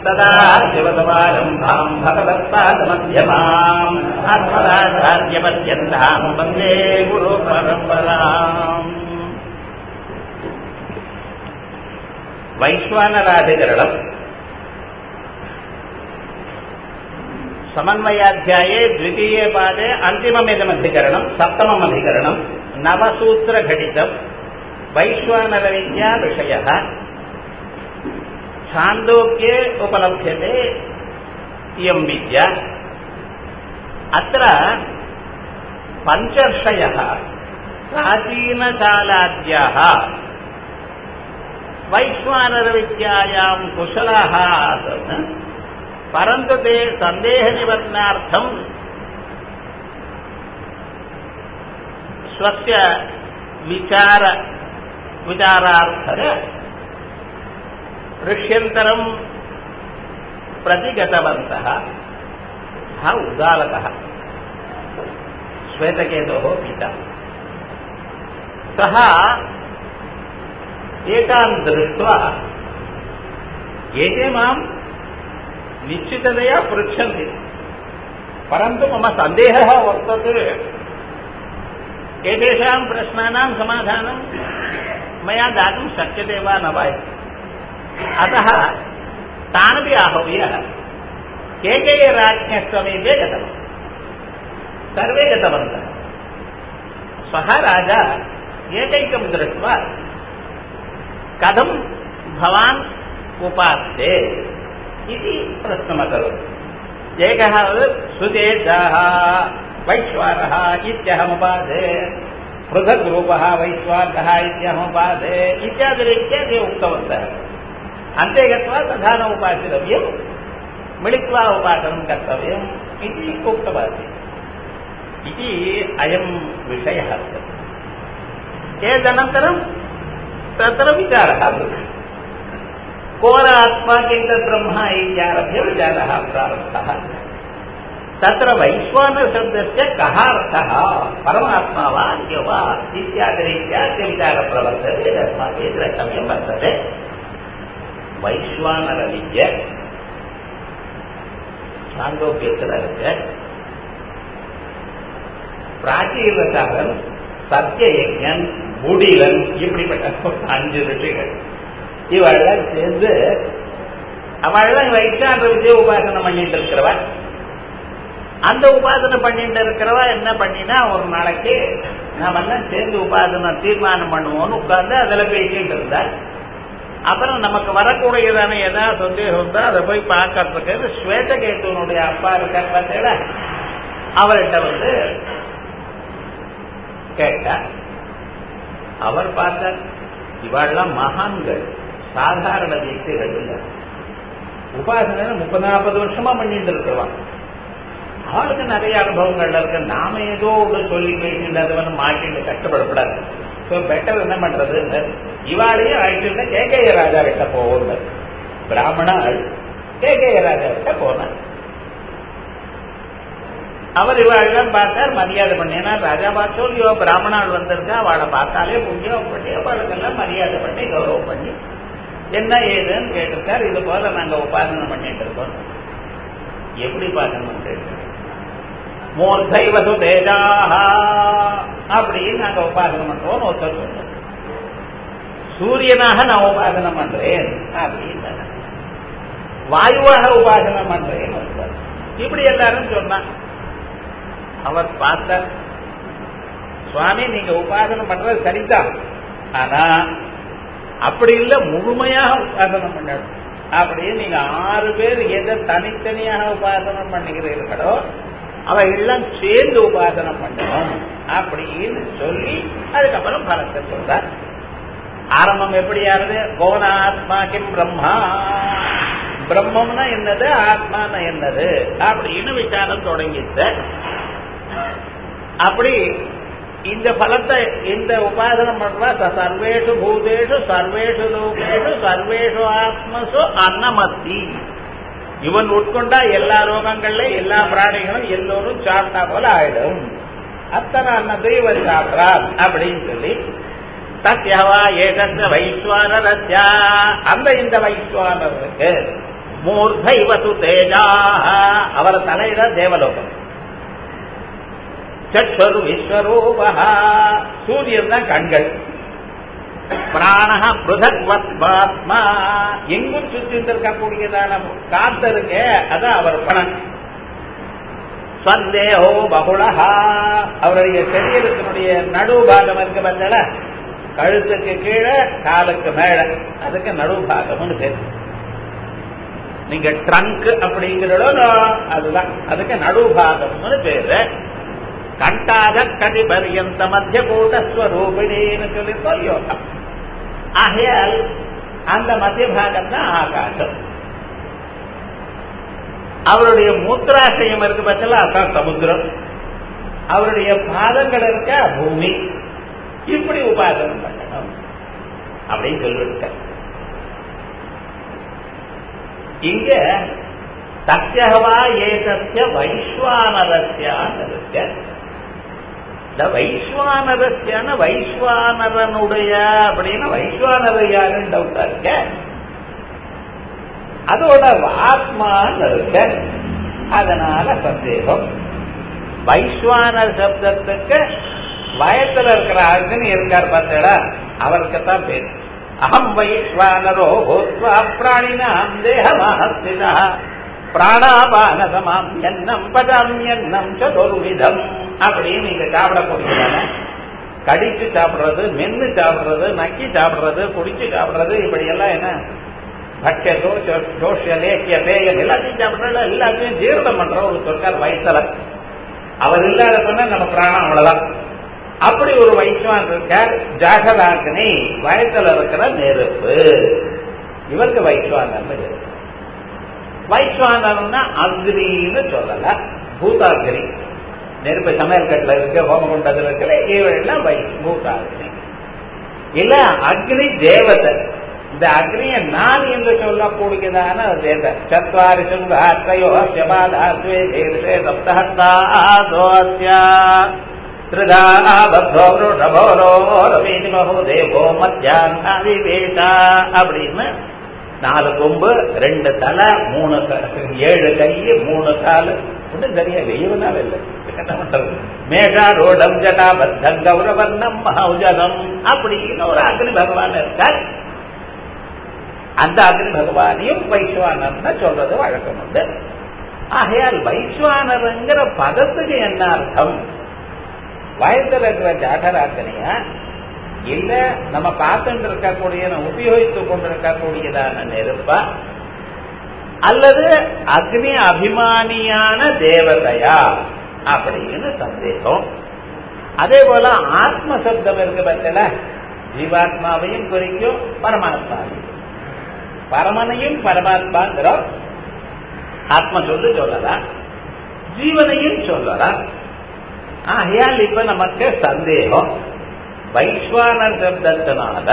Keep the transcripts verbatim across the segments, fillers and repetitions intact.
तदा शिवसमारम्भाम् भगवत्पादमध्यमाम् अस्मदाचार्यपर्यन्ताम् वन्दे गुरुपरम्पराम्. वैश्वानराधिकरणम् समन्वयाध्याये द्वितीये पादे अन्तिममिदमधिकरणम् सप्तममधिकरणम् नवसूत्रघटितम् वैश्वानरविद्या विषयः छान्दोग्ये उपलभ्यते इयं विद्या. अत्र पञ्चर्षयः प्राचीनकालाद्याः वैश्वानरविद्यायां कुशलाः आसन्, परन्तु ते सन्देहनिवारणार्थं स्वस्य विचार विचारार्थः ऋष्यन्तरं प्रति गतवन्तः. सः उद्दालकः, श्वेतकेतोः पिता. सः एतान् दृष्ट्वा एते मां निश्चिततया पृच्छन्ति, परन्तु मम सन्देहः वर्तते, एतेषां प्रश्नानां समाधानं मया दातुं शक्यते वा न वा. अतः तानपि आहूय केकेयराज्ञः समीपे गतवान्. सर्वे गतवन्तः. सः राजा एकैकं दृष्ट्वा कथं भवान् उपास्ते इति प्रश्नमकरोत्. एकः सुतेजः वैश्वानरः इत्यहमुपासे, पृथग्रूपः वैश्वानरः इत्यहमुपासे इत्यादिरीत्या ते उक्तवन्तः. अन्ते गत्वा तथा न उपासितव्यं, मिलित्वा उपासनं कर्तव्यम् इति उक्तवान् इति अयं विषयः. तदनन्तरं तत्र विचारः भवति. कोरात्मा किञ्चित् ब्रह्म इत्यारभ्य विचारः प्रारब्धः. तत्र वैश्वानरशब्दस्य कः अर्थः, परमात्मा वा अन्यो वा इत्यादिरीत्या विचारः प्रवर्तते. अस्माभिः द्रष्टव्यं वर्तते. वैश्वानरविद्या छान्दोग्यத்தில் இருக்க பிராச்சீனகாரன், சத்தியயஜன், முடிலன், இப்படிப்பட்ட அஞ்சு ரிஷிகள் இவெல்லாம் சேர்ந்து அவள்லாம் வைஷ்ணவ வித்யா உபாசனை பண்ணிட்டு இருக்கிறவ. அந்த உபாசனை பண்ணிட்டு இருக்கிறவ என்ன பண்ணினா, ஒரு நாளைக்கு நாம எல்லாம் சேர்ந்து உபாசனை தீர்மானம் பண்ணுவோம்னு உட்கார்ந்து அதில் பேசிட்டு இருந்தா. அப்புறம் நமக்கு வரக்கூடியதான ஏதாவது சந்தேகம் இருந்தா அதை போய் பார்க்கறதுக்கு ஸ்வேதகேதுவனுடைய அப்பா இருக்கார் பார்த்தீங்களா, அவர்கிட்ட வந்து கேட்டார். அவர் பார்த்தார், இவாள்லாம் மகான்கள், சாதாரண வியக்திகள் இல்லை. உபாசனை முப்பது நாற்பது வருஷமா பண்ணிட்டு இருக்கிறவான். அவருக்கு நிறைய அனுபவங்கள் இருக்கு. நாம ஏதோ ஒன்று சொல்லி பேசிட்டு அதை வந்து மாட்டிட்டு கஷ்டப்படக்கூடாது. ஸோ பெட்டர் என்ன பண்றது, இவாளையும் அழைச்சுட்டு கேகேய ராஜா கிட்ட போவோம். பிராமணாள் கேகேய ராஜா கிட்ட போனார். அவர் இவாள்தான் பார்த்தார், மரியாதை பண்ணேன்னா ராஜா பார்த்தோ இல்லையோ பிராமணாள் வந்திருக்கா, அவளை பார்த்தாலே புண்ணியம் பண்ணி அவளுக்கெல்லாம் மரியாதை பண்ணி கௌரவம் பண்ணி என்ன ஏதுன்னு கேட்டிருக்கார். இது போல நாங்க உபாசனை பண்ணிட்டு இருக்கோம். எப்படி உபாசனை பண்றீங்க? மூர்த்தைவது தேஜாஹா அப்படின்னு நாங்க உபாசனை பண்றோம். ஒருத்தர் சொல்றோம், சூரியனாக நான் உபாசனை பண்றேன் அப்படின்னு, வாயுவாக உபாசனை பண்றேன் இப்படி எல்லாரும் சொன்னா. அவர் பார்த்தார், சுவாமி நீங்க உபாசனை பண்றது சரிதான், ஆனா அப்படி இல்லை, முழுமையாக உபாசனை பண்ணணும். அப்படின்னு நீங்க ஆறு பேர் எதை தனித்தனியாக உபாசனை பண்ணுகிறீர்களோ அவையெல்லாம் சேர்ந்து உபாசனை பண்ணணும் அப்படின்னு சொல்லி அதுக்கப்புறம் பலத்தை சொல்றார். ஆரம்பம் எப்படி யாருது, கோணாத்மா கிம் பிரம்மா, பிரம்மம்னா என்னது, ஆத்மானா என்னது அப்படின்னு விசாரம் தொடங்கிட்டு, அப்படி இந்த பலத்தை இந்த உபாசனம் பண்றா சர்வேஷு பூதேஷு சர்வேஷு லோகேஷு சர்வேஷு ஆத்மசு அன்னமத்தி. இவன் உட்கொண்டா எல்லா லோகங்கள்ல எல்லா பிராணிகளும் எல்லோரும் சாப்பிட்டா போல ஆயிடும். அத்தனை அன்னத்தை இவன் சாப்பிட்றான் அப்படின்னு சொல்லி தத்யவா ஏகத்த வைஸ்வானரத்யா, அந்த இந்த வைஸ்வானருக்கு மூர்த்தைவசு தேஜா, அவர தலையில தேவலோகம். சற்று விஸ்வரூபா, சூரியன் தான் கண்கள். பிராணஹ பிருதக்வத்மாத்மா, எங்கும் சுற்றி இருக்கக்கூடியதான காத்து இருக்க, அதான் அவர் பணம். சந்தேகோ பகுளஹா, அவருடைய சரீரத்தினுடைய நடுபாகம் இருக்க பார்த்தல, கழுத்துக்கு கீழே காலுக்கு மேல, அதுக்கு நடுபாகம்னு பேரு. நீங்க ட்ரங்க் அப்படிங்கிறதோ அதுதான், அதுக்கு நடுபாகம்னு பேரு. கண்டாத கதி பரியந்த மத்திய கூட்டஸ்வரூபிணின்னு சொல்லி சொல்லியோகம். ஆகையால் அந்த மத்திய பாகம் தான் ஆகாசம். அவருடைய மூத்திராசயம் இருக்கு பட்சல அதான் சமுத்திரம். அவருடைய பாதங்கள் இருக்க பூமி. இப்படி உபாசனம் பண்ணணும் அப்படின்னு சொல்லிருக்க. இங்க தத்யவா ஏதஸ்ய வைஸ்வானரஸ்யான்னு இருக்க. இந்த வைஸ்வானரஸ்யான வைஸ்வானரனுடைய அப்படின்னு வைஸ்வானர யாருன்னு டவுட்டா இருக்க. அதோட ஆத்மான்னு இருக்க. அதனால சந்தேகம். வைஸ்வானர் சப்தத்துக்கு வயத்துல இருக்கிற அக்னி இருக்கார் பார்த்தா, அவருக்குத்தான் பேர். அகம் வைஸ்வானரோ பூத்வா பிராணினாம் தேகமாஸ்திதா பிராணாபான சமாம் எண்ணம் பதாம் எண்ணம் சதுர்விதம் அப்படின்னு நீங்க சாப்பிடக்கூடியதான கடிச்சு சாப்பிடுறது, மென்னு சாப்பிடுறது, நக்கி சாப்பிடுறது, குடிச்சு சாப்பிடுறது, இப்படி எல்லாம் என்ன பட்சோ ஜோஷ லேக்கிய பேயம் எல்லாத்தையும் சாப்பிடுற எல்லாத்தையும் ஜீரணம் பண்ற ஒரு சொற்கார் வயசுல. அவர் இல்லாத சொன்னா நம்ம பிராணம் அவ்வளவுதான். அப்படி ஒரு வைஸ்வான் இருக்கார். ஜாகராக்னி, வயசுல இருக்கிற நெருப்பு. இவருக்கு வைஸ்வானர். வைஸ்வானர்னா அக்னின்னு சொல்லல, பூதாகினி. நெருப்பு சமையல் கட்டில இருக்கு, ஹோமகுண்டத்தில் இருக்கிற இவெல்லாம் வை பூதாகினி இல்ல. அக்னி தேவதை. இந்த அக்னியை நான் என்று சொல்லக்கூடியதான தேவதை. சத்வாரி சுங்காத்ரயோ சபாதாத்வே தேவதே சப்தஹஸ்தாதோஸ்யா அப்படின்னு நாலு கொம்பு, ரெண்டு தலை, மூணு ஏழு கை, மூணு காலு. ஒன்றும் சரியா வெய்யவனால இல்லை. மேகாரோடம் ஜடாபத்தம் கௌரவர்ணம் மகௌஜதம் அப்படின்னு ஒரு அக்னி பகவான் இருக்கார். அந்த அக்னி பகவானையும் வைஸ்வானர்னு சொல்றது வழக்கம் உண்டு. ஆகையால் வைஸ்வானருங்கிற பதத்துக்கு என்ன அர்த்தம்? வயத்துல இருக்கிற ஜாடராக்கனையா இல்ல நம்ம பார்த்துட்டு இருக்கக்கூடிய உபயோகித்துக் கொண்டிருக்கக்கூடியதான நெருப்பா அல்லது அக்னி அபிமானியான தேவதையா அப்படின்னு சந்தேகம். அதே போல ஆத்ம சப்தம் இருக்கு பத்தில, ஜீவாத்மாவையும் குறிக்கும் பரமாத்மாவையும். பரமனையும் பரமாத்மாங்கிறோம். ஆத்ம சொல்லு சொல்லலாம், ஜீவனையும் சொல்லலாம். ஆகையால் இப்ப நமக்கு சந்தேகம், வைஸ்வானர் சப்தத்தினால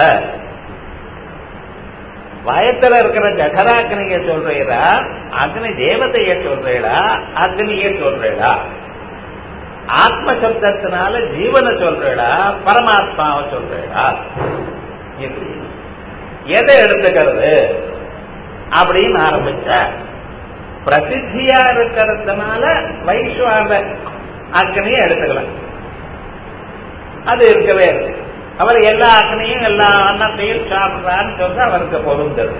வயத்துல இருக்கிற ஜடராக்னிய சொல்றீரா, அக்னி தேவதைய சொல்றீடா, அக்னிய சொல்றீடா? ஆத்ம சப்தத்தினால ஜீவனை சொல்றீடா, பரமாத்மாவை சொல்றீடா? எப்படி எதை எடுத்துக்கிறது அப்படின்னு ஆரம்பிச்ச, பிரசித்தியா இருக்கிறதுனால வைஸ்வானர் அக்னியை எடுத்துக்கலாம். அது இருக்கவே இருக்கு. அவர் எல்லா அக்னியும் எல்லா அன்னத்தையும் சாப்பிடுறான்னு சொல்ற அவருக்கு பொருந்தது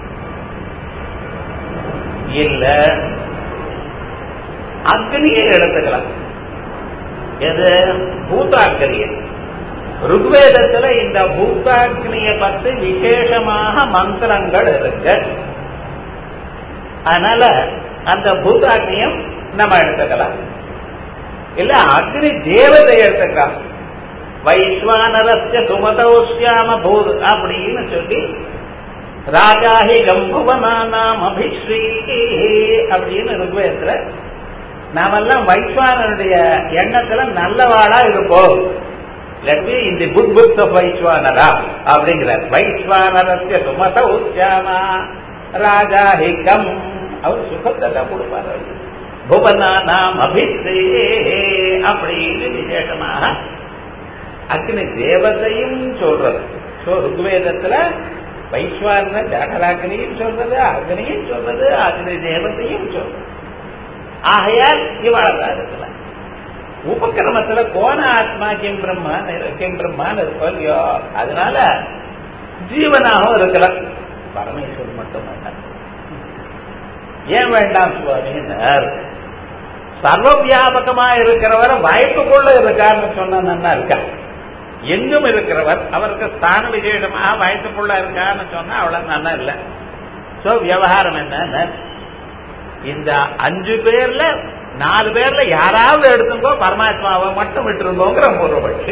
இல்ல. அக்னியை எடுத்துக்கலாம். எது? பூதாக்னியை. ருக்வேதத்துல இந்த பூதாக்னியை பற்றி விசேஷமாக மந்திரங்கள் இருக்கு. அதனால அந்த பூதாக்னியம் நம்ம எடுத்துக்கலாம். இல்ல அக்னி தேவதை எடுத்துக்கலாம். வைஸ்வானரஸ்ய சுமதௌஸ்யாம பூத் அப்படின்னு சொல்லி ராஜாஹி கம்புவனானாம் அபிஸ்ரீ அப்படின்னு ருக்வேதத்துல நாமெல்லாம் வைஸ்வானருடைய எண்ணத்துல நல்லவாளா இருப்போம். Let me in the good books of Vaishvanara அப்படிங்கிறார். வைஸ்வானரஸ்ய சுமதௌஸ்யாமா ராஜாஹி கம், அவர் சுகத்தை தான் கொடுப்பார். புவனானாம் அபிஸ்ரீ அப்படின்னு விசேஷமாக அக்னி தேவதையும் சொல்றது. ருக்வேதத்துல வைஸ்வான ஜாகராக்னியும் சொல்றது, அக்னியும் சொல்றது, அக்னி தேவத்தையும் சொல்றது. ஆகையால் இவ்வளவுதான் இருக்கலாம். உபக்கிரமத்துல கோண ஆத்மா கிம் பிரம்மான் கிம் பிரம்மான் இருக்கும் இல்லையோ, அதனால ஜீவனாகவும் இருக்கலாம். பரமேஸ்வரன் மட்டும் வேண்டாம். ஏன் வேண்டாம் சுவாமினர்? சர்வ வியாபகமா இருக்கிறவர் வாய்ப்புக்குள்ள இருக்காருன்னு சொன்னா நல்லா இருக்கா? எங்கும் இருக்கிறவர் அவருக்கு ஸ்தான விசேஷமாக வாய்ப்புக்குள்ள இருக்காருன்னு சொன்னா அவ்வளவு நல்லா இல்லை. சோ விவகாரம் என்ன? இந்த அஞ்சு பேர்ல நாலு பேர்ல யாராவது எடுத்துங்கோ, பரமாத்மாவை மட்டும் விட்டுருங்கோங்கிற பூர்வபட்சி.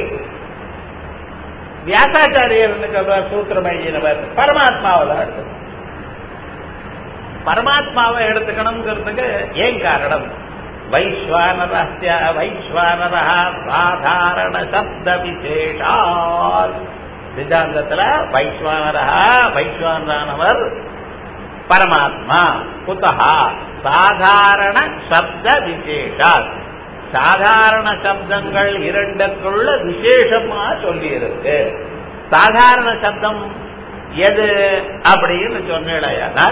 வியாசாச்சாரியர் சூத்திரம் எழுதினவர் பரமாத்மாவை தான் எடுத்துக்கணும். பரமாத்மாவை எடுத்துக்கணுங்கிறதுக்கு ஏன் காரணம்? வைஸ்வானரஸ்ய வைஸ்வானர சாதாரண சப்த விசேஷாத். சித்தாந்தத்துல வைஸ்வானர வைஸ்வானரானவர் பரமாத்மா. குதஹா சாதாரண சப்த விசேஷாத். சாதாரண சப்தங்கள் இரண்டுக்குள்ள விசேஷமா சொல்லி இருக்கு. சாதாரண சப்தம் எது அப்படின்னு சொன்னா,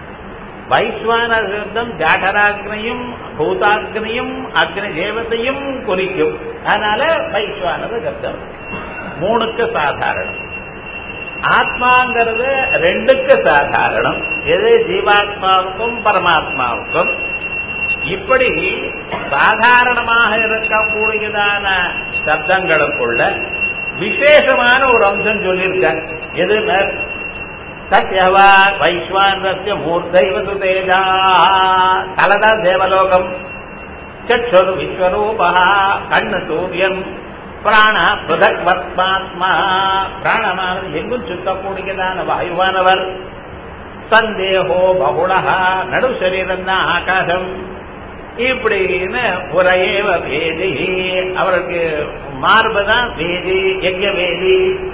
வைஸ்வான சப்தம் ஜாடராக்னியும் பூதாக்னியும் அக்னி தேவத்தையும் குறிக்கும். அதனால வைஸ்வானர சப்தம் மூணுக்கு சாதாரணம். ஆத்மாங்கிறது ரெண்டுக்கு சாதாரணம். எது? ஜீவாத்மாவுக்கும் பரமாத்மாவுக்கும். இப்படி சாதாரணமாக இருக்கக்கூடியதான சப்தங்களுக்குள்ள விசேஷமான ஒரு அம்சம் சொல்லியிருக்காங்க. எது? சத்யவா வைஸ்வானரஸ்ய மூர்த்தைவது தேஜா. தலதா தேவலோகம். சற்றுர் விஸ்வரூபா. கண்ணு சூரியன். பிராண புதக் வர்மாத்மா. பிராணமானது எங்கும் சுத்தக்கூடியதான வாயுவானவர். சந்தேகோ பகுளஹா. நடு சரீரம் தான் ஆகாசம். இப்படின்னு புறையேவ வேதி. அவருக்கு மார்புதான் வேதி, யஜ்ய வேதி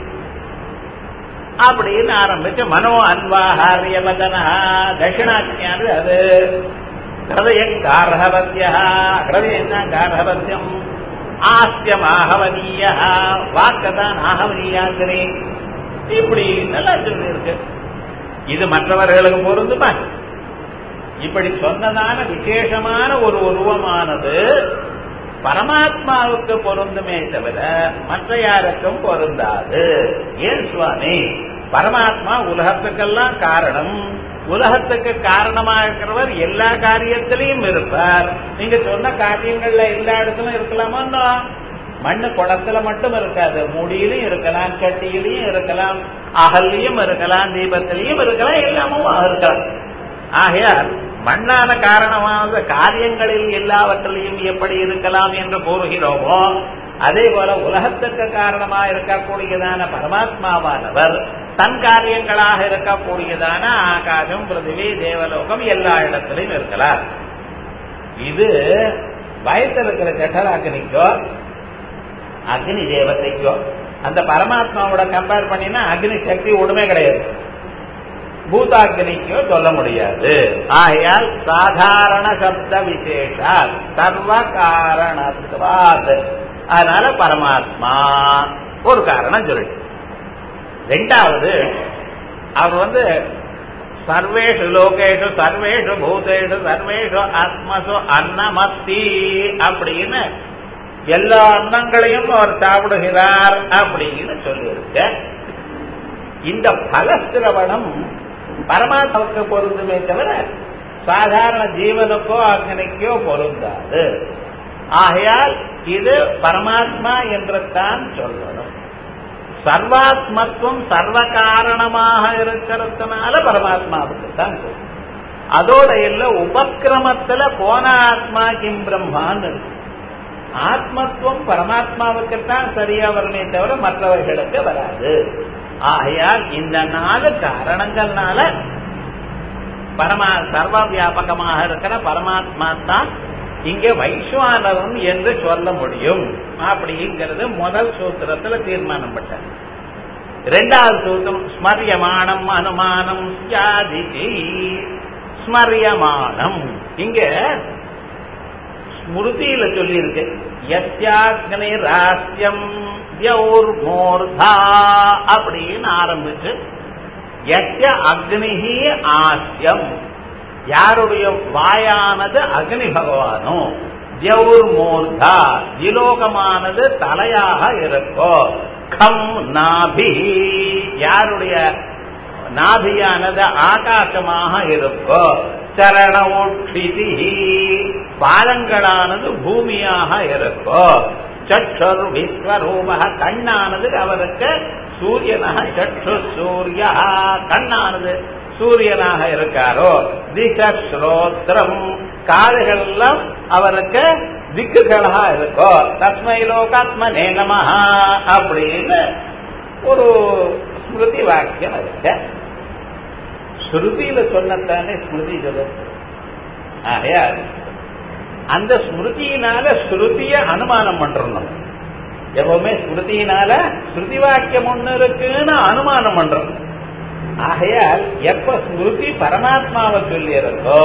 அப்படின்னு ஆரம்பிச்சு மனோ அன்வாஹாரிய வதனா. தட்சிணாக்கியானது அது. ஹிருதயம் கார்ஹவத்யா. ஹிருதயம் தான் கார்ஹவத்யம். ஆஸ்யம் ஆகவனீய. வாக்கதான் ஆகவனீயாங்கிரி. இப்படி நல்லா சொல்லி இருக்கு. இது மற்றவர்களுக்கு பொருந்துமா? இப்படி சொன்னதான விசேஷமான ஒரு உருவமானது பரமாத்மாவுக்கு பொருந்துமே தவிர மற்ற யாருக்கும் பொருந்தாது. ஏன் சுவாமி? பரமாத்மா உலகத்துக்கெல்லாம் காரணம். உலகத்துக்கு காரணமா இருக்கிறவர் எல்லா காரியத்திலையும் இருப்பார். நீங்க சொன்ன காரியங்கள்ல எல்லா இடத்துலும் இருக்கலாமா? மண்ணு குடத்துல மட்டும் இருக்காது. மூடியிலையும் இருக்கலாம், சட்டியிலையும் இருக்கலாம், அகல்லையும் இருக்கலாம், தீபத்திலையும் இருக்கலாம், எல்லாமும் இருக்கலாம். ஆகையால் மண்ணான காரணமான காரியங்களில் எல்லாவற்றிலையும் எப்படி இருக்கலாம் என்று கூறுகிறோமோ, அதே போல உலகத்துக்கு காரணமா இருக்கக்கூடியதான பரமாத்மாவானவர் தன் காரியங்களாக இருக்கக்கூடியதான ஆகாசம், பிருத்திவி, தேவலோகம் எல்லா இடத்திலையும் இருக்கலாம். இது வயத்தில் இருக்கிற ஜடராக்னிக்கோ அக்னி தேவதைக்கோ அந்த பரமாத்மாவோட கம்பேர் பண்ணினா அக்னி சக்தி ஒண்ணுமே கிடையாது. பூதாக்னிக்கோ சொல்ல முடியாது. ஆகையால் சாதாரண சப்த விசேஷா சர்வ காரணத்வாத். அதனால பரமாத்மா ஒரு காரணம் சொல்லு. ரெண்டாவது, அவர் வந்து சர்வேஷு லோகேஷு சர்வேஷு பூதேஷு சர்வேஷு ஆத்மசு அன்னமஸ்தி அப்படின்னு எல்லா அன்னங்களையும் அவர் சாப்பிடுகிறார் அப்படின்னு சொல்லியிருக்க. இந்த பலஸ்திரவணம் பரமாத்மாவுக்கு பொருந்துமே தவிர சாதாரண ஜீவனுக்கோ அக்னிக்கோ பொருந்தாது. ஆகையால் இது பரமாத்மா என்று தான் சொல்லணும். சர்வாத்மத்துவம் சர்வ காரணமாக இருக்கிறதுனால பரமாத்மாவுக்கு தான் சொல்லும். அதோட இல்ல உபக்கிரமத்துல போன ஆத்மா கிம் பிரம்மான்னு இருக்கு. ஆத்மத்துவம் பரமாத்மாவுக்குத்தான் சரியா வருமே தவிர மற்றவர்களுக்கு வராது. ஆகையால் இந்த நாலு காரணங்கள்னால பரமா சர்வ வியாபகமாக இருக்கிற பரமாத்மா தான் இங்கே வைஸ்வானரன் என்று சொல்ல முடியும் அப்படிங்கிறது முதல் சூத்திரத்துல தீர்மானம் பட்டார். இரண்டாவது சூத்திரம் ஸ்மரியமானம் அனுமானம் யாதிதி. ஸ்மரியமானம் இங்க ஸ்மிருதியில சொல்லி இருக்கு. யஸ்யாக்னி ராஸ்யம் த்யௌர்மூர்தா அப்படின்னு ஆரம்பிச்சு யஸ்ய அக்னிஹி ஆஸ்யம், யாருடைய வாயானது அக்னி பகவானோ, தியௌர் மூர்தா திலோகமானது தலையாக இருக்கோ, கம் நாபி யாருடைய நாபியானது ஆகாசமாக இருக்கோ, சரணோட்சிதி பாதங்களானது பூமியாக இருக்கோ, சற்றுர் விஸ்வரூப கண்ணானது அவருக்கு சூரியனாக, சற்று சூரிய கண்ணானது சூரியனாக இருக்காரோ, திச ஸ்ரோத்ரம் காதுகள் எல்லாம் அவருக்கு திக்குகளாக இருக்கோ, தஸ்மை லோகாத்மனே நமஹ அப்படின்னு ஒரு ஸ்மிருதி வாக்கியம் இருக்கு. ஸ்ருதியில சொன்னதானே ஸ்மிருதி சொல்லுது. ஆகையா அந்த ஸ்மிருதியினால ஸ்ருதிய அனுமானம் பண்றோம். எப்பவுமே ஸ்மிருதியினால ஸ்ருதி வாக்கியம் ஒண்ணு இருக்குன்னு அனுமானம் பண்றோம். ஆகையால் எப்ப ஸ்மிருதி பரமாத்மாவை சொல்லி இருக்கோ,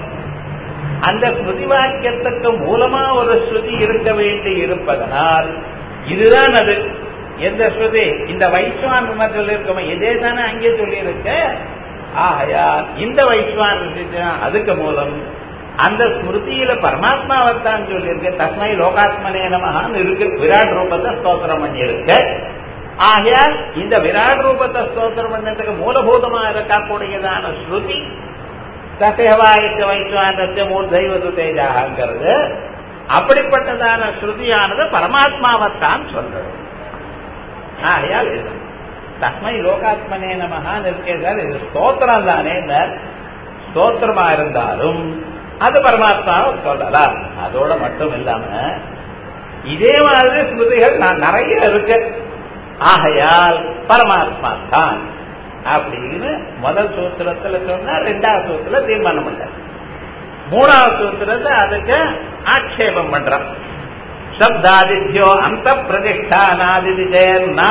அந்த ஸ்மிருதி வாக்கியத்துக்கு மூலமா ஒரு ஸ்ருதி இருக்க வேண்டி இருப்பதனால் இதுதான் அது. எந்த ஸ்ருதி? இந்த வைஸ்வான சொல்லியிருக்கோம், இதே தானே அங்கே சொல்லி இருக்க. ஆகையால் இந்த வைஸ்வான அதுக்கு மூலம் அந்த ஸ்மிருதியில பரமாத்மாவைத்தான் சொல்லியிருக்க. தஸ்மை லோகாத்மனே நமஹான்னு இருக்கு. விராட் ரூபத்தை ஸ்தோத்திரம் பண்ணி இருக்கு. ஆகையால் இந்த விராட் ரூபத்தை ஸ்தோத்திரம் பண்ணதுக்கு மூலபூதமா இருக்கக்கூடியதான ஸ்ருதி தசேவாய்க்கு வைஸ்வானத்தை மூர்தைவது தேஜாங்கிறது, அப்படிப்பட்டதான ஸ்ருதியானது பரமாத்மாவைத்தான் சொல்றது. ஆகையால் தஸ்மை லோகாத்மனே நமஹான்னு இருக்கே சார், இது ஸ்தோத்திரம் தானே. ஸ்தோத்திரமா இருந்தாலும் அது பரமாத்மாவை சொல்லலாம். அதோட மட்டும் இல்லாம இதே மாதிரி ஸ்மிருதிகள் நான் நிறைய இருக்கு. ஆகையால் பரமாத்மா தான் அப்படின்னு முதல் சூத்திரத்துல சொன்னா, ரெண்டாவது சூத்திர தீர்மானம் பண்ற, மூணாவது சூத்திரத்தை அதுக்கு ஆட்சேபம் பண்றான். சப்தாதித்யோ அந்த பிரதிஷ்டானாதிஜேர்னா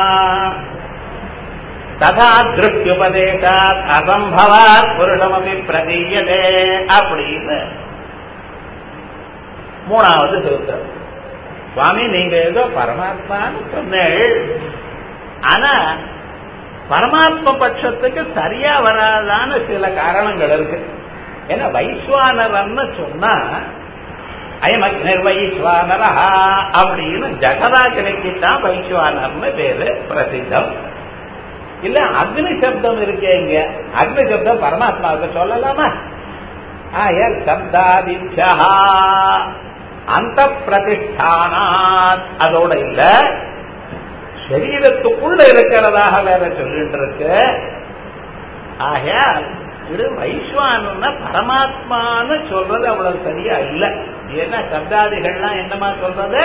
ததா திருஷ்யுபதேசாத் அசம்பவாத் புருஷமபி பிரதீயதே அப்படின்னு மூணாவது சூத்திரம். சுவாமி நீங்க ஏதோ பரமாத்மான்னு சொன்னேள், ஆனா பரமாத்ம பட்சத்துக்கு சரியா வராதான சில காரணங்கள் இருக்கு. ஏன்னா வைஸ்வானரன்னு சொன்னா அயமக்னிர் வைஸ்வானரா அப்படின்னு ஜகதாகினிக்குத்தான் வைஸ்வானர்னு பேரு பிரசித்தம். இல்ல அக்னி சப்தம் இருக்கே, இங்க அக்னி சப்தம் பரமாத்மாவுக்கு சொல்லலாமா? ஆயர் சப்தாதித்யா அந்த பிரதிஷ்டானாத் அதோட இல்ல, சரீரத்துக்குள்ள இருக்கிறதாக வேற சொல்லிட்டு இருக்கு. ஆகையால் இது வைஸ்வான பரமாத்மான்னு சொல்றது அவ்வளவு சரியா இல்ல. ஏன்னா சப்தாதிகள்லாம் என்னமா சொல்றது?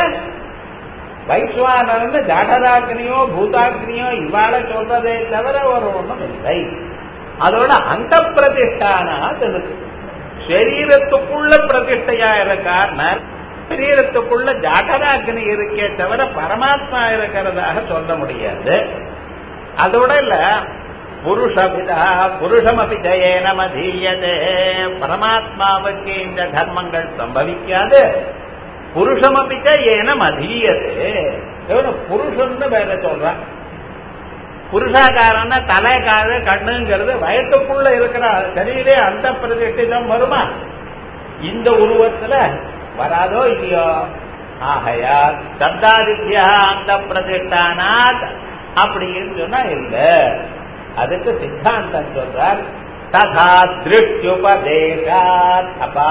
வைஸ்வானர்னு ஜாடதாக்னியோ பூதாக்னியோ இவாள சொல்றதே தவிர ஒரு ஒண்ணும் இல்லை. அதோட அந்த பிரதிஷ்டானாத் இருக்கு. சரீரத்துக்குள்ள பிரதிஷ்டையா இருக்கார், சரீரத்துக்குள்ள ஜாடதாக்னி இருக்கே தவிர பரமாத்மா இருக்கிறதாக சொல்ல முடியாது. அதோட இல்ல புருஷபிதா புருஷமபி ஜயேன மதீயதே, பரமாத்மாவுக்கு இந்த தர்மங்கள் சம்பவிக்காது. புருஷமபிச்ச ஏன மதீயதே, புருஷன்னு வேற சொல்றான். புருஷாகாரன்னா தலை காது கண்ணுங்கிறது வயத்துக்குள்ள இருக்கிற சரீரே அந்த பிரதிஷ்டிதம் வருமா? இந்த உருவத்துல வராதோ இல்லையோ? ஆகையா சப்தாதித்யா அந்த பிரதிஷ்டானாத் அப்படின்னு சொன்னா இல்ல. அதுக்கு சித்தாந்தம் சொல்றார் ததா திருஷ்யுபதேசாத். அப்பா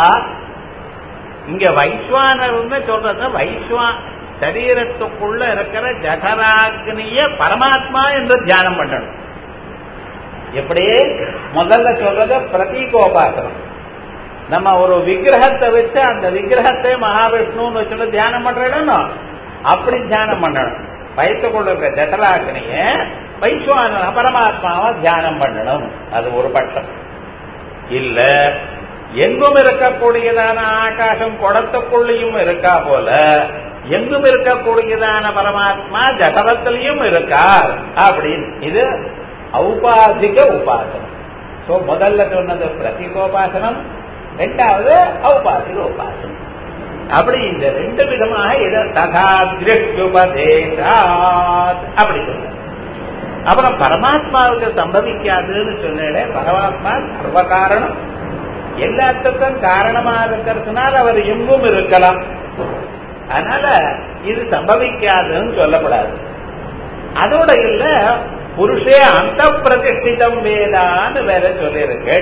இங்க வைஸ்வானர்னு சொல்றது வைஸ்வா சரீரத்துக்குள்ள இருக்கிற ஜடராக்னிய பரமாத்மா என்று தியானம் பண்ணணும். எப்படி முதல்ல சொல்றது பிரதீகோபாசனம். நம்ம ஒரு விக்கிரகத்தை வச்சு அந்த விக்கிரகத்தை மகாவிஷ்ணுன்னு வச்சு தியானம் பண்றோம், அப்படி தியானம் பண்ணணும். வயிற்றுக்குள்ள இருக்க ஜடராக்னிய வைஸ்வான பரமாத்மாவை தியானம் பண்ணணும். அது ஒரு பட்சம். இல்ல எங்கும் இருக்கக்கூடியதான ஆகாசம் குடத்துக்குள்ளையும் இருக்கா போல எங்கும் இருக்கக்கூடியதான பரமாத்மா ஜடரத்திலையும் இருக்கார் அப்படின்னு. இது ஔபாசிக உபாசனம். சோ முதல்ல சொன்னது பிரதீகோபாசனம், ரெண்டாவது ஔபாசிக உபாசனம். அப்படி இந்த ரெண்டு விதமாக இதை ததா திருஷ்யுபதேசாத் அப்படி சொல்ற. அப்புறம் பரமாத்மாவுக்கு சம்பவிக்காதுன்னு சொன்னே. பரமாத்மா சர்வ காரணம், எல்லாத்துக்கும் காரணமா இருக்கிறதுனால அவர் எங்கும் இருக்கலாம். அதனால இது சம்பவிக்காதுன்னு சொல்லப்படாது. அதோட இல்ல, புருஷே அந்த பிரதிஷ்டிதம் வேதான்னு வேற சொல்லியிருக்கு.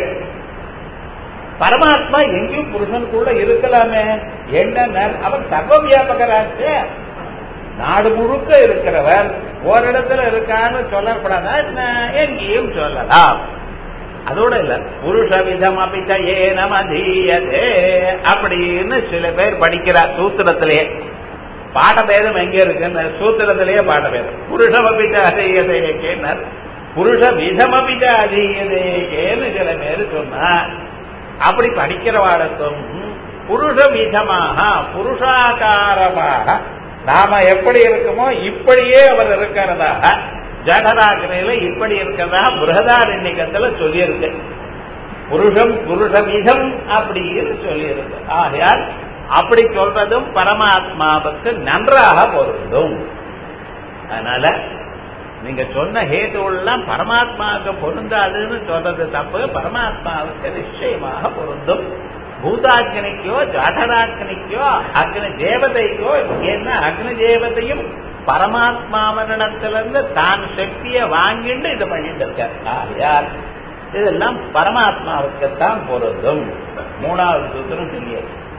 பரமாத்மா எங்கேயும் புருஷனுக்குள்ள இருக்கலாமே. என்ன, அவர் சர்வ வியாபகராச்சு, நாடு முழுக்க இருக்கிறவர், ஓரிடத்துல இருக்கான்னு சொல்லப்படாதா, எங்கேயும் சொல்லலாம். அதோட இல்ல, புருஷ விதம் அபிச்ச ஏனம் அதீயதே அப்படின்னு சில பேர் படிக்கிறார் சூத்திரத்திலேயே. பாடபேதம் எங்க இருக்குன்னு சூத்திரத்திலேயே பாடபேதம். புருஷம் அபிச்ச அதீயதேக்கேன்னு புருஷ விதம் அபிச்ச அதீயதேக்கேன்னு சில பேர் சொன்னா, அப்படி படிக்கிறவாளுக்கும் புருஷ விதமாக புருஷாகாரமாக நாம எப்படி இருக்குமோ இப்படியே அவர் இருக்கிறதாக ஜடராகிரையில இப்படி இருக்கிறதா பிருஹதாரண்யகத்துல சொல்லியிருக்கு. புருஷம் புருஷ விதம் அப்படின்னு சொல்லியிருக்கு. ஆகையால் அப்படி சொல்றதும் பரமாத்மாவுக்கு நன்றாக பொருந்தும். அதனால நீங்க சொன்ன ஹேதுவெல்லாம் பரமாத்மாவுக்கு பொருந்தாதுன்னு சொல்றது தப்பு. பரமாத்மாவுக்கு நிச்சயமாக பொருந்தும். பூதாக்னிக்கோ ஜடராக்னிக்கோ அக்னி தேவதைக்கோ, என்ன அக்னி தேவதையும் பரமாத்மாவனிடத்திலிருந்து தான் சக்தியை வாங்கிட்டு இது பண்ணிட்டு இருக்கார். ஆகையால் இதெல்லாம் பரமாத்மாவுக்குத்தான் பொருந்தும். மூணாவது சூத்திரம் சொல்லிய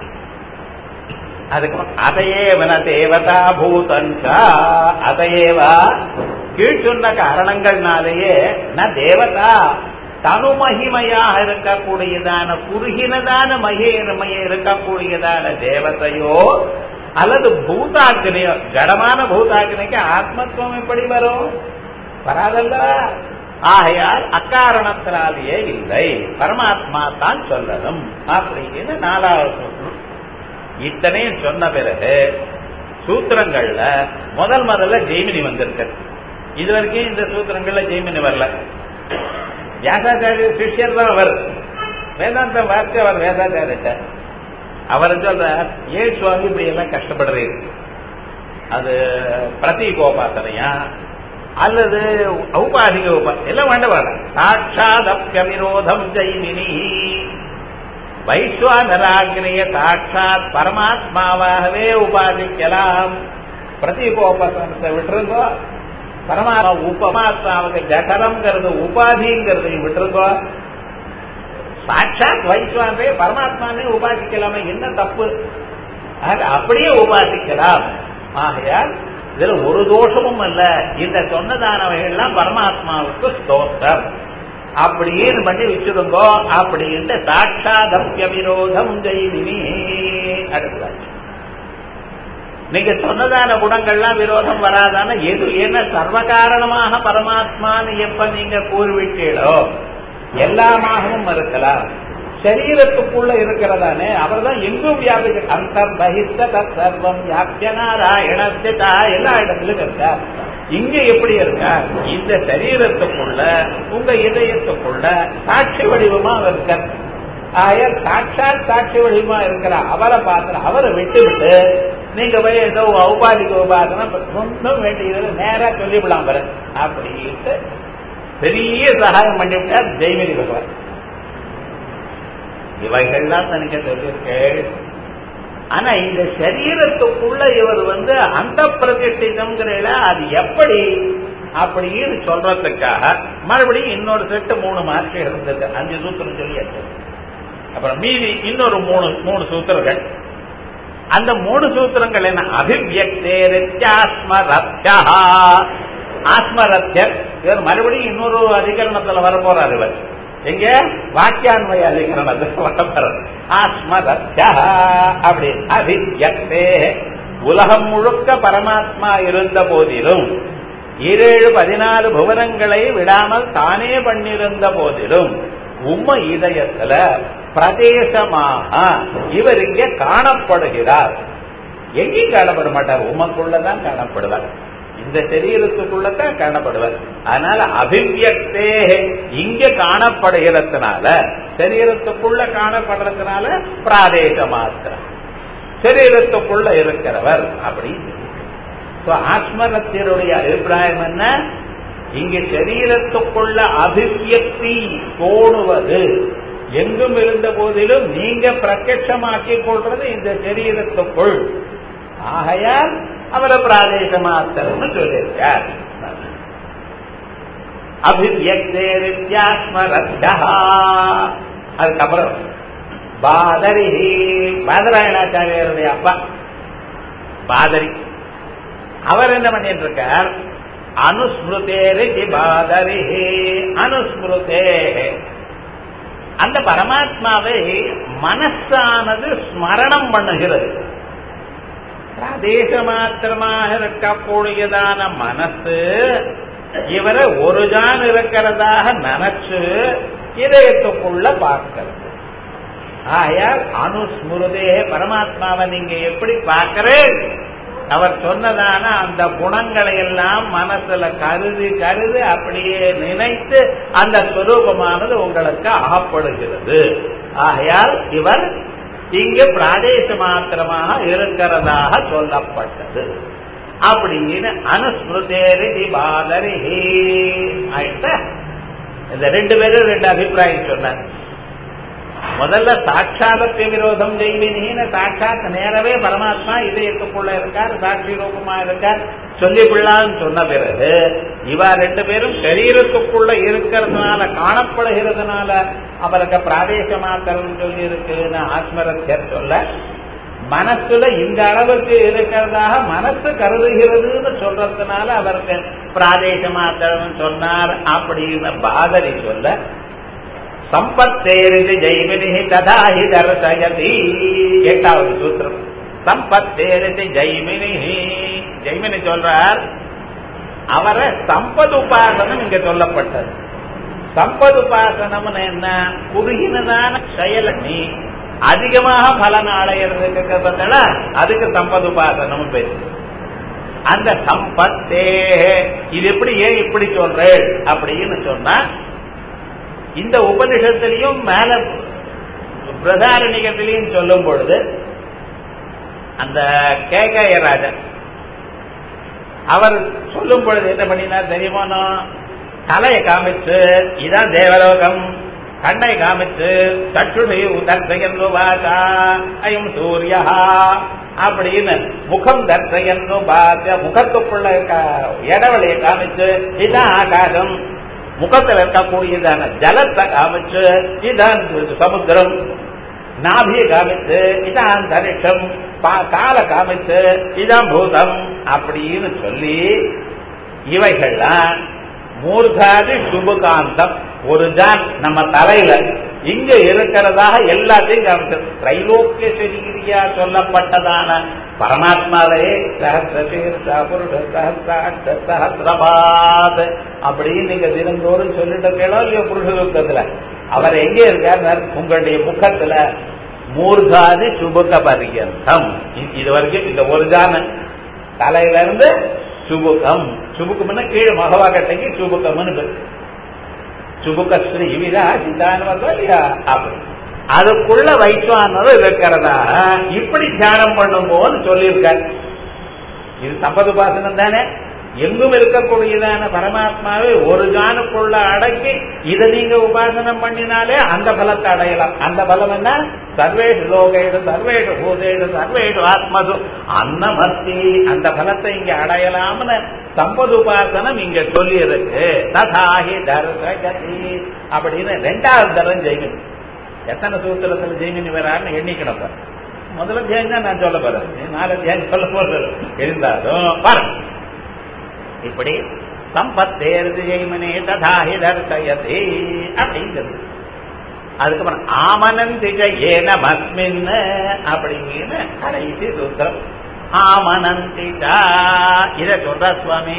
அதுக்கு அதையேவன தேவதா பூதன்கா, அதையேவா கீழ் சொன்ன காரணங்கள்னாலேயே ந தேவதா தனு மகிமையாக இருக்கக்கூடியதான குறுகினதான மகிமையை இருக்கக்கூடியதான தேவதையோ அல்லது பூதாக்னியோ, ஜடமான பூதாக்னிக்கு ஆத்மத்துவம் எப்படி வரும்? வராதல்ல. ஆகையால் அக்காரணத்தினாலேயே இல்லை, பரமாத்மா தான் சொல்லணும் அப்படின்னு நாலாவது சூத்திரம். இத்தனையும் சொன்ன பிறகு சூத்திரங்கள்ல முதல் முதல்ல ஜெய்மினி வந்திருக்கு. இது வரைக்கும் இந்த சூத்திரங்கள்ல ஜெய்மினி வரல. வியாசாச்சாரிய சிஷ்யர் தான் அவர், வேதாந்த வார்த்தை அவர் வேதாச்சாரிட்ட அவர் சொல்றார், ஏன் சுவாமி இப்படி எல்லாம் கஷ்டப்படுறீங்க? அது பிரதீகோபாசனையா அல்லது ஔபாதிக உபா எல்லாம் வேண்டவாட. சாட்சாத் விரோதம் ஜெய்மினி வைஸ்வானராகிரிய சாட்சாத் பரமாத்மாவாகவே உபாதிக்கலாம். பிரதீகோபாசனத்தை விட்டுருங்கோ. பரமாத்மா உபமாத்மாவுக்கு ஜடரம்ங்கிறது உபாதிங்கிறதையும் விட்டுருங்கோ. சாட்சாத் வைஸ்வானே பரமாத்மானே உபாசிக்கலாமே, என்ன தப்பு? அப்படியே உபாசிக்கலாம். ஆகையால் இதுல ஒரு தோஷமும் அல்ல. இந்த சொன்னதானவைகள்லாம் பரமாத்மாவுக்கு ஸ்தோத்திரம் அப்படின்னு பண்ணி வச்சிருங்கோ அப்படின்ட்டு சாட்சாத் விரோதம் ஜெய்மினி. அடுத்தது நீங்க சொன்னதான குணங்கள்லாம் விரோதம் வராதான எது என்ன சர்வ காரணமாக பரமாத்மான்னு எப்ப நீங்க கூறிவிட்டீங்களோ எல்லாமாகவும் இருக்கலாம். சரீரத்துக்குள்ள இருக்கிறதானே அவர் தான் எங்கும் வியாபிக்க அந்த பகிஷ்ட தர்வம் வியாபிய நாராயணஸ்தா எல்லா இடத்திலும் இருக்கார். இங்க எப்படி இருக்கார்? இந்த சரீரத்துக்குள்ள உங்க இதயத்துக்குள்ள சாட்சி வடிவமா இருக்கார். ஆயர் சாட்சாத் சாட்சி வடிவமா இருக்கிற அவரை பார்த்து அவரை விட்டு விட்டு நீங்க போய் ஏதோ ஔபாதிக உபாசனம் ஒன்றும் வேண்டியது நேரா சொல்லிவிடலாம் வர அப்படின்ட்டு பெரிய சகாயம் பண்ணிவிட்டார் ஜெய்மினி பகவான். இவைகள்லாம் தனிக்க சொல்லியிருக்கேன். ஆனா இந்த சரீரத்துக்குள்ள இவர் வந்து அந்த பிரதிஷ்டிதம்ங்கிறத அது எப்படி அப்படின்னு சொல்றதுக்காக மறுபடியும் இன்னொரு செட்டு மூணு மார்க் இருந்தது. அஞ்சு சூத்திரம் சொல்லியாச்சு. அப்புறம் மீதி இன்னொரு மூணு மூணு சூத்திரங்கள். அந்த மூணு சூத்திரங்கள் என்ன? அபிவியக்தேரித்யாஸ்மரத்யா, ஆஸ்மரத்யர். இவர் மறுபடியும் இன்னொரு அதிகரணத்துல வர போறார். இவர் எங்க வாக்கியான்மய அதிகரணத்துல வர போறார். ஆஸ்மரத்யா அப்படி அபிவியக்தே, உலகம் முழுக்க பரமாத்மா இருந்த போதிலும் ஈரேழு பதினாலு புவனங்களை விடாமல் தானே பண்ணிருந்த போதிலும் உம்ம இதயத்துல பிரதேசமாக இவர் இங்கே காணப்படுகிறார். எங்கேயும் காணப்பட மாட்டார், உமக்குள்ளதான் காணப்படுவார், இந்த சரீரத்துக்குள்ளதான் காணப்படுவார். அதனால அபிவியக்தே இங்க காணப்படுகிறதுனால சரீரத்துக்குள்ள காணப்படுறதுனால பிராதேச மாத்திரம் சரீரத்துக்குள்ள இருக்கிறவர் அப்படின்னு. ஆஸ்மரத்தினுடைய அபிப்பிராயம் என்ன? இங்கு சரீரத்துக்குள்ள அபிவியக்தி தோணுவது எங்கும் இருந்த போதிலும் நீங்க பிரத்யட்சமாக்கிக் கொள்றது இந்த சரீரத்துக்குள். ஆகையால் அவரை பிராதேச மாத்திரம்னு சொல்லியிருக்கார். அபிவியக்தேரித்யாஸ்மரத்யா. அதுக்கப்புறம் பாதரி, பாதராயணாச்சாரியருடைய அப்பா பாதரி, அவர் என்ன பண்ணிட்டு இருக்கார்? அனுஸ்மிருதேரி பாதரி அனுஸ்மிருதே. அந்த பரமாத்மாவை மனசானது ஸ்மரணம் பண்ணுகிறது. பிரதேச மாத்திரமாக இருக்கக்கூடியதான மனசு இவரை ஒரு ஜான் இருக்கிறதாக நினைச்சு இதயத்துக்குள்ள பார்க்கிறது. ஆயால் அனுஸ்மிருதே, பரமாத்மாவை நீங்க எப்படி பார்க்கிறேன்? அவர் சொன்னதான அந்த குணங்களை எல்லாம் மனசுல கருதி கருதி அப்படியே நினைத்து அந்த ஸ்வரூபமானது உங்களுக்கு அகப்படுகிறது. ஆகையால் இவர் இங்கு பிராதேச மாத்திரமாக இருக்கிறதாக சொல்லப்பட்டது அப்படின்னு அனுஸ்மிருதேரி பாதரி ஆயிட்ட. இந்த ரெண்டு பேரும் ரெண்டு அபிப்பிராயம் சொன்னார். முதல்ல சாட்சாதத்திய விரோதம் ஜெய்வினின்னு சாட்சாத் நேரவே பரமாத்மா இதயத்துக்குள்ள இருக்கார், சாட்சி ரூபமா இருக்கார் சொல்லிவிடலான்னு சொன்ன பிறகு இவா ரெண்டு பேரும் சரீரத்துக்குள்ள இருக்கிறதுனால காணப்படுகிறதுனால அவருக்கு பிராதேச மாத்திரம் சொல்லி இருக்குன்னு ஆத்மரத்தியர் சொல்ல, மனசுல இந்த அளவுக்கு இருக்கிறதாக மனசு கருதுகிறதுன்னு சொல்றதுனால அவருக்கு பிராதேச மாத்திரம் சொன்னார் அப்படின்னு பாதரி சொல்ல, சம்பத்தேரிது ஜெய்மினி ததாஹி தர்சயதி. எட்டாவது சூத்திரம் சம்பத்தேரிது ஜெய்மினி. ஜெய்மினி சொல்றார், அவரை சம்பதுபாசனம் இங்க சொல்லப்பட்டது. சம்பதுபாசனம் என்ன? குறுகினதான செயல் நீ அதிகமாக பலன் அடையிறதுக்கு பார்த்தா அதுக்கு சம்பதுபாசனம் பேரு. அந்த சம்பத்தே இது எப்படி ஏன் இப்படி சொல்றேன் அப்படின்னு சொன்னா, இந்த உபனிஷத்திலையும் மேல பிரதாரணிகத்திலையும் சொல்லும் பொழுது அந்த கேகய ராஜன் அவர் சொல்லும் பொழுது என்ன பண்ணினார் தெரியுமோ? தலையை காமிச்சு இதான் தேவலோகம், கண்ணை காமிச்சு சற்றுடை தர்சயன்னு பாசா அயம் சூரியா அப்படின்னு முகம் தர்சயன்னு பாச முகத்துக்குள்ள இடவெளியை காமிச்சு இதான் ஆகாசம், முகத்தில் இருக்கக்கூடியதான ஜலத்தை காமிச்சு இதான் சமுத்திரம், நாபியை காமிச்சு இதான் அந்தரிக்ஷம், கால காமிச்சு இதான் பூதம் அப்படின்னு சொல்லி இவைகள்லாம் மூர்தாதி சுபகாந்தம் ஒரு ஜான் நம்ம தலையில இங்க இருக்கிறதாக எல்லாத்தையும் காமிச்சு திரைலோக்கிய சரீரியா சொல்லப்பட்டதான பரமாத்மாவே சஹசிரபாத் அப்படின்னு நீங்க தினந்தோறும் சொல்லிட்டு இருக்கோ இல்லையோ புருஷத்துல, அவர் எங்க இருக்கார்? உங்களுடைய முகத்துல மூர்தாதி சுபக பரியந்தம். இது வரைக்கும் இந்த ஒரு ஜான தலையில இருந்து சுபுகம், சுபுகம்னா கீழே மகவாகட்டைக்கு சுபுகம்னு சுபுக ஸ்ரீ விதா சிந்தான்னு வந்தோம் இல்லையா? அப்படி அதுக்குள்ள வைஸ்வானது இருக்கிறதா இப்படி தியானம் பண்ணும் போது சொல்லியிருக்கார். இது சம்பதுபாசனம் தானே. எங்கும் இருக்கக்கூடியதான பரமாத்மாவை ஒரு ஜானுக்குள்ள அடக்கி இதை நீங்க உபாசனம் பண்ணினாலே அந்த பலத்தை அடையலாம். அந்த பலம் என்ன? சர்வேஷு லோகேடு சர்வேஷு பூதேடு சர்வேஷு ஆத்மது அன்னமஸ்தி. அந்த பலத்தை இங்க அடையலாம்னு சம்பதுபாசனம் இங்க சொல்லி இருக்கு. ததாஹி தர்சகதி அப்படின்னு ரெண்டாவது தரம் ஜெய்மினி. எத்தனை சூத்திரத்துல ஜெய்மினி வரான்னு எண்ணிக்கணும். முதல்ல அத்தியாயம் தான் நான் சொல்ல போறேன், நாலு அத்தியாயம் சொல்ல போறது இருந்தாலும் பாருங்க. இப்படி சம்பத்தேர்து ஜெய்மனே ததாஹி தர்சயதி அப்படிங்கிறது. அதுக்கப்புறம் ஆமனந்திஜ ஏனமஸ்மின் அப்படின்னு கடைசி சூத்திரம். ஆமனந்திஜா இத சொல்ற சுவாமி.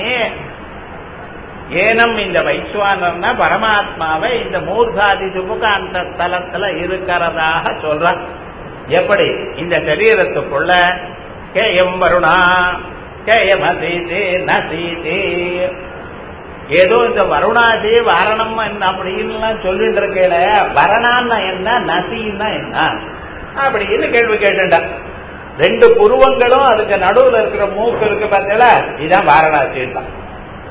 ஏனம் இந்த வைஸ்வானர்னா பரமாத்மாவை இந்த மூர்தாதி சுபகாந்த ஸ்தலத்துல இருக்கிறதாக சொல்ற. எப்படி? இந்த சரீரத்துக்குள்ள கேயம் வருணா கேயம் அசீதே நசீதே ஏதோ இந்த வருணாசி வரணம் அப்படின்னு சொல்லிட்டு இருக்கேன். வரணான்னா என்ன, நசின்னா என்ன அப்படின்னு கேள்வி கேட்டுட்டா. ரெண்டு புருவங்களும் அதுக்கு நடுவுல இருக்கிற மூக்கு இருக்கு பார்த்தீங்களா, இதுதான் வாரணாசி தான்.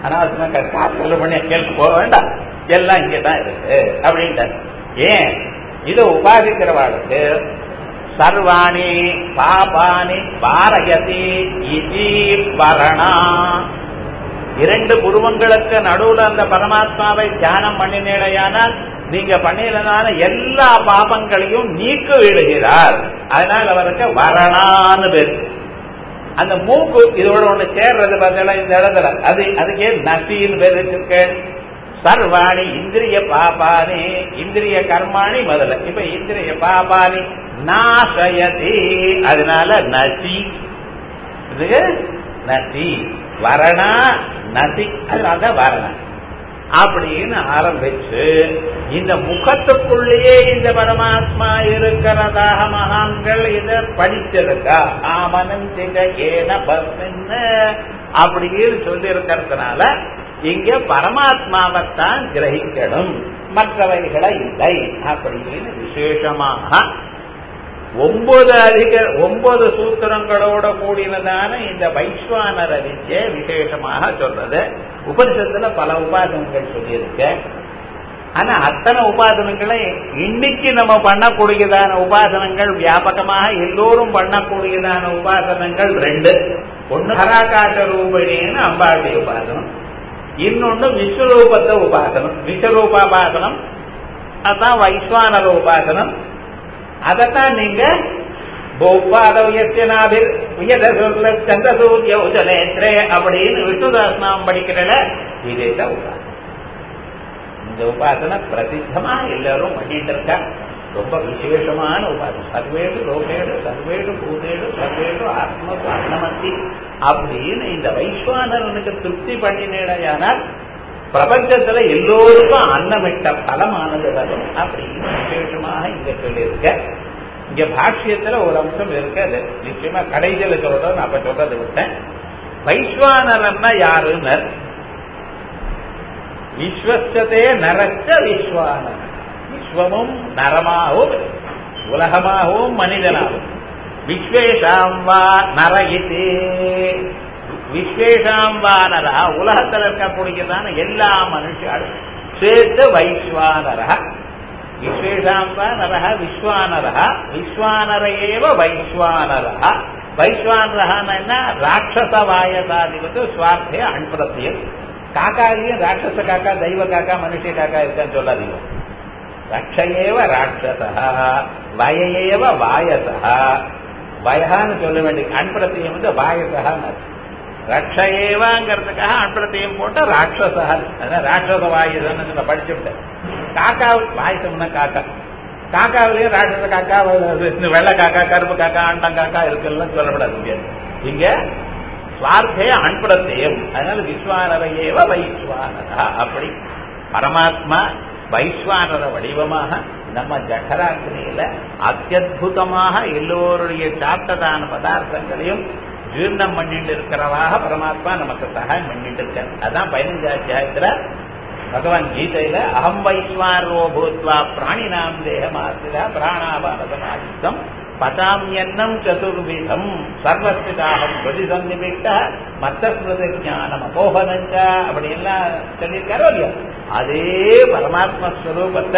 அனாவசியமா காசு பண்ணி கேள்வி போக வேண்டாம், எல்லாம் இங்கதான் இருக்கு அப்படின்ட்டு. ஏன் இதை உபாதிக்கிறவாளுக்கு சர்வாணி பாபானி பாரயதி இதி வரணா, இரண்டு புருவங்களுக்கு நடுவுல அந்த பரமாத்மாவை தியானம் பண்ணினேடையானால் நீங்க பண்ணினதான எல்லா பாபங்களையும் நீக்கு விடுகிறார். அதனால் அவருக்கு வரணான்னு பேரு. அந்த மூக்கு இதோட ஒண்ணு சேர்றது பார்த்தா இந்த இடத்துல அது அதுக்கே நசின்னு பேர் வச்சிருக்க. சர்வாணி இந்திரிய பாபானி, இந்திரிய கர்மாணி முதல்ல. இப்ப இந்திரிய பாபானி நாசயதி, அதனால நசி, இது நசி வரணா நசி, அதனால வரணா அப்படின்னு ஆரம்பிச்சு இந்த முகத்துக்குள்ளேயே இந்த பரமாத்மா இருக்கிறதாக மகான்கள் இத படிச்சிருக்கா. ஆமனந்திக ஏன பஸ்மின்னு அப்படின்னு சொல்லி இருக்கிறதுனால இங்க பரமாத்மாவைத்தான் கிரகிக்கணும், மற்றவைகளை இல்லை அப்படின்னு விசேஷமாக ஒன்பது அதிக ஒன்பது சூத்திரங்களோட கூடினதான இந்த வைஸ்வானர வித்யை விசேஷமாக சொல்றது. உபனிஷத்துல பல உபாசனங்கள் சொல்லியிருக்க. ஆனா அத்தனை உபாசனங்களை இன்னைக்கு நம்ம பண்ணக்கூடியதான உபாசனங்கள் வியாபகமாக எல்லோரும் பண்ணக்கூடியதான உபாசனங்கள் ரெண்டு. ஒன்னு ஹராகாச ரூபிணின்னு அம்பாளுடைய உபாசனம், இன்னொன்னு விஸ்வரூபத்தை உபாசனம். விஸ்வரூபாபாசனம் அதான் வைஸ்வானர உபாசனம். அதத்தான் நீங்க சந்திரசூரியௌஜனேத்ரே அப்படின்னு விஷ்ணுதாசனம் படிக்கிறல, இதேதான் உபாசனம். இந்த உபாசனை பிரசித்தமா எல்லாரும் பண்ணிட்டு இருக்கா. ரொம்ப விசேஷமான உபாசனம். சர்வேடு லோகேடு சர்வேடு பூதேடு சர்வேடு ஆத்ம அன்னமத்தி அப்படின்னு இந்த வைஸ்வானரனுக்கு திருப்தி பண்ணினேடையானால் பிரபஞ்சத்துல எல்லோருக்கும் அன்னமிட்ட பலமானது வரும் அப்படின்னு விசேஷமாக இங்க சொல்லியிருக்க. இங்க பாஷ்யத்துல ஒரு அம்சம் இருக்கு, அது நிச்சயமா கடைசியில சொல்றோம், நான் அப்ப சொல்றது விட்டேன். வைஸ்வானரன்னா யாருன்னு, விஸ்வஸ்தே நரச்ச விஸ்வானர, விஸ்வமும் நரமாகவும் உலகமாகவும் மனிதனாகவும் விஸ்வேஷாம் வா நரயிதே, விஸ்வேஷாம் வா நர உலகத்தில் இருக்கக்கூடியதான எல்லா மனுஷாலும் சேர்த்து வைஸ்வானர. விஸ்வேஷாம் வா நரஹ விஸ்வானரஹ, விஸ்வானரையேவ வைஸ்வானரஹ. வைஸ்வானரஹன்னா ராட்சச வாயசாதிபத்து சுவார்த்தே அன்பிரத்தியம். காக்காலையும் ராட்சச காக்கா தெய்வ காக்கா மனுஷ காக்கா இருக்கான்னு சொல்லாதீங்க. ரட்சையேவ ராட்சசா வயேவ வாயசா, வயகான்னு சொல்ல வேண்டிய அன்பிரத்தியம் வந்து வாயசான்னு. ரட்சையேவாங்கிறதுக்காக அன்பிரத்தியம் போட்ட ராட்சசா, அதான் ராட்சச வாயுதான்னு நான் படிச்சுட்டேன். காக்கா வாயுசம்னா காக்கா, காக்காவிலேயும் ராட்சச காக்கா, வெள்ளை காக்கா கருப்பு காக்கா ஆண்டம் காக்கா இருக்குன்னு சொல்லப்படாது. இங்க சுவார்த்தே அன்பிரத்தியம், அதனால விஸ்வானரையேவ வைஸ்வானரா. அப்படி பரமாத்மா வைஸ்வானர வடிவமாக நம்ம ஜடராக்னியில அத்தியுதமாக எல்லோருடைய சாப்பிட்டதான பதார்த்தங்களையும் ஜீர்ணம் பண்ணிட்டு இருக்கிறவாக பரமாத்மா நமக்கு சகாயம் பண்ணிட்டு இருக்க. அதான் பதினஞ்சு அத்தியாயத்துல பகவான் கீதையில அகம் வைஸ்வானரோ பூத்வா பிராணினாம் தேகமாசிரா பிராணாபானதமாயுக்தம் பதாமியன்னம் சதுர்விதம் சர்வஸ்திதாகம் பிரதிசந்திவிட்ட மத்த ஸ்மிருதி ஞானம் அபோகனஞ்ச அப்படி எல்லாம் சொல்லியிருக்காரோ இல்லையா, அதே பரமாத்மா ஸ்வரூபத்தை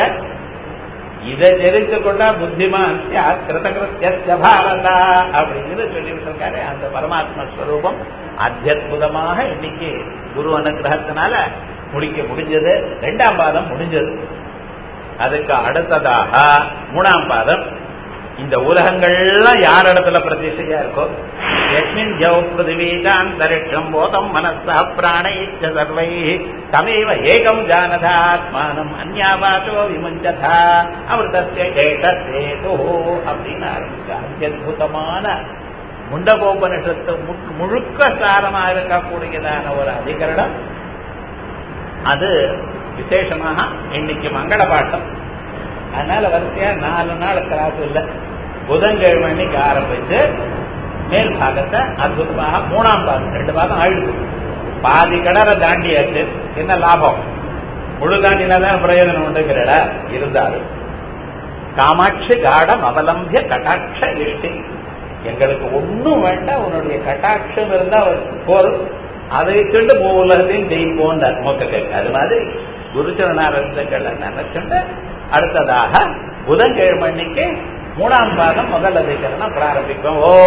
இதை தெரிந்து கொண்டா புத்திமான் கிருதகிருத்திய பாரதா அப்படிங்கிறது சொல்லிட்டு இருக்காரு. அந்த பரமாத்மா ஸ்வரூபம் அத்தியுதமாக இன்னைக்கு குரு அனுகிரகத்தினால முடிக்க முடிஞ்சது. ரெண்டாம் பாதம் முடிஞ்சது. அதுக்கு அடுத்ததாக மூணாம் பாதம், இந்த உலகங்கள்லாம் யார் இடத்துல பிரதிஷ்டையா இருக்கோ, யஸ்மின் ஜௌ பிருத்திவீகாந்தரிக்ஷம் போதம் மனசா பிராணைச்ச சர்வை தமேவ ஏகம் ஜானதாத்மானம் அந்யாவாசோ விமுஞ்சதா அமிர்தஸ்ய ஏதேதோ அப்படின்னு ஆரம்பிச்சு அத்தியுதமான முண்டகோபனிஷத்து முழுக்க சாரமா இருக்கக்கூடியதான ஒரு அதிகரணம். அது விசேஷமாக இன்னைக்கு மங்கள பாட்டம். அதனால வரிசையா நாலு நாள் கிளாஸ் இல்லை, புதன்கிழமை அன்னைக்கு ஆரம்பிச்சு மேல் பாகத்தை அற்புதமாக மூணாம் பாகம் ரெண்டு பாகம் ஆயிடுது. பாதி கடலை தாண்டியாச்சு, என்ன லாபம்? முழு தாண்டினாதான் பிரயோஜனம் உண்டுங்கிறட. இருந்தாலும் காமாட்சி காடம் அவலம்பிய கட்டாட்ச இஷ்டி, எங்களுக்கு ஒன்னும் வேண்டாம், உன்னுடைய கட்டாட்சம் இருந்தா போதும், அதை கொண்டு உலகத்தையும் ஜெயிப்போம் மொக்க. அது மாதிரி குருச்சரணாரங்களை நினைச்சுண்டு அடுத்ததாக புதன்கிழமை அன்னைக்கு மூணாம் பாகம் முதல் அதிகரணம் பிராரம்பிக்கும். ஓ